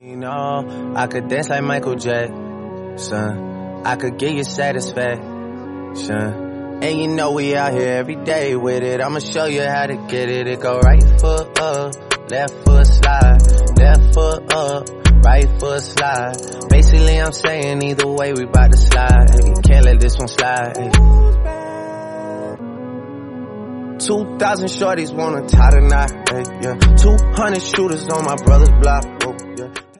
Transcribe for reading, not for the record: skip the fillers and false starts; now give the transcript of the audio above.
You know, I could dance like Michael Jackson. I could give you satisfaction. And you know we out here every day with it. I'ma show you how to get it. It go right foot up, left foot slide, left foot up, right foot slide. Basically I'm saying either way we bout to slide. You can't let this one slide. 2,000 shorties wanna tie the knot. 200 shooters on my brother's block.